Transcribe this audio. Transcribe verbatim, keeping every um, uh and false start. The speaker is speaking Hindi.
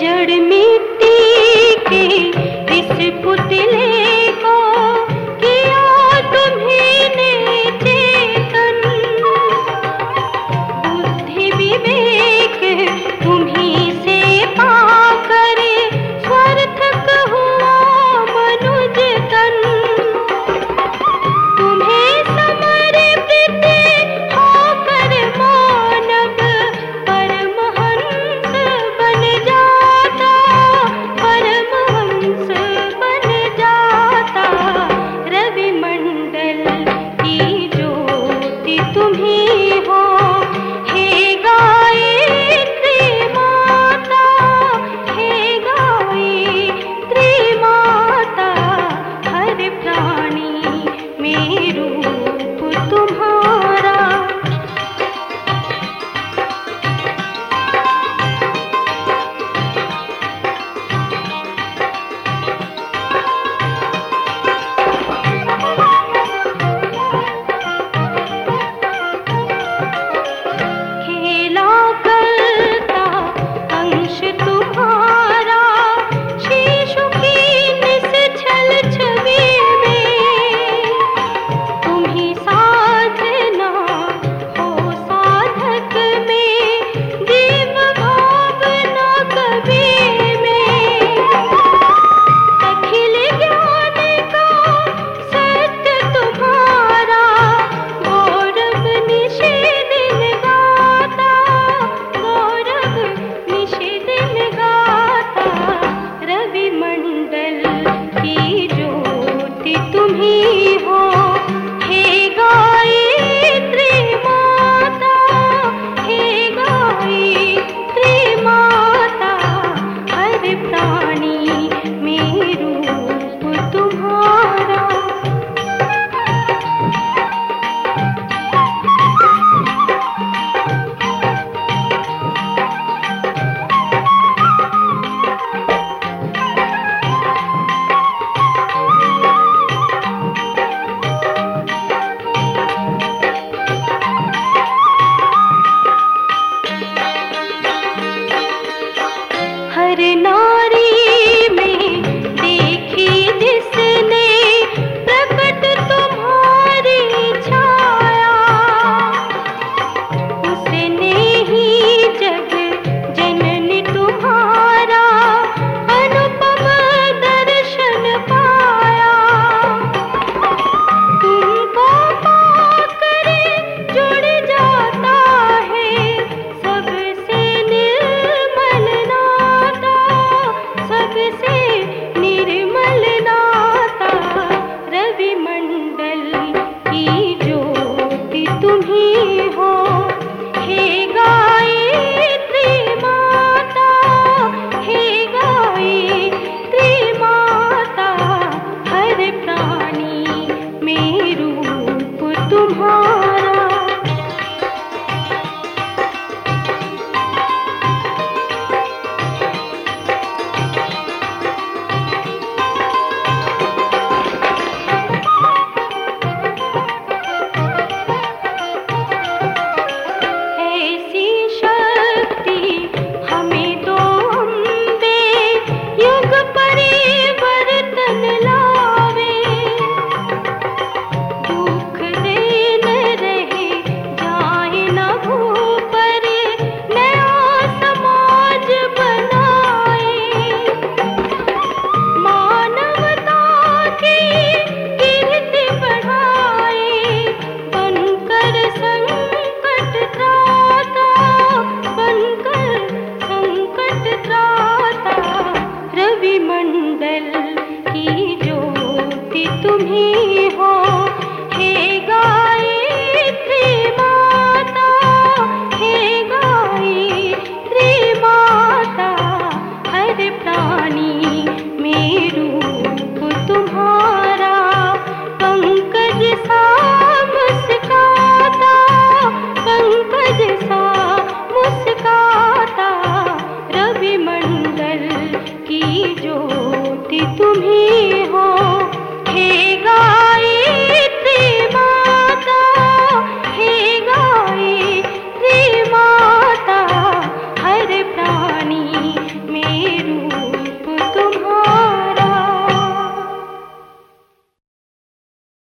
जड़ मिट्टी के इस पुतले को किया तुम्हीं ने चेतन। बुद्धि विवेक तुम्हीं से पाकर स्वार्थक हुआ मनुज तन। तुम्हें समर्पित होकर मानव परमहंस बन जाता, परमहंस बन जाता। रवि मंडल की ज्योति तुम्हीं हो, हे गायत्री माता, हे गायत्री माता। हर प्राणी में रूप तुम्हारा। खेला करता अंश तुम्हारा, शिशु की निश्चल छवि में। तुम्हीं साधना हो साधक में, जीव भावना कवि में। अखिल ज्ञान का सत्य तुम्हारा, गौरव निषेधन गाता, गौरव निषेधन गाता। रवि मंडल की ज्योति तुम्हीं हो, हे गायत्री माता, हे गायत्री माता। हर प्राणी में रूप तुम्हारा। हर नारी में देखी जिसने प्रकट तुम्हारी छाया, उसने ही जग जननी तुम्हारा अनुपम दर्शन पाया। तुमको पाकर जुड़ जाता है सबसे निर्मल नाता, सबसे निर्मल नाता। रवि मंडल की ज्योति तुम्हीं हो, हे गायत्री माता, हे गायत्री माता। हर प्राणी में रूप तुम्हारा। ऐसी शक्ति हमें दो अम्बे, युग परिवर्तन लावे। दुख देन रहे जाए न भूपर, नया समाज बनाए। मानवता की कीर्ति बढ़ाए, बनकर संकट त्राता, बनकर संकट त्राता। रवि मंडल की ज्योति तुम्हीं हो, हे गायत्री माता, हे गायत्री माता। हर प्राणी में रूप तुम्हारा। पंकज सा मुस्काता, पंकज सा मुस्काता। रवि मंडल की ज्योति तुम्हीं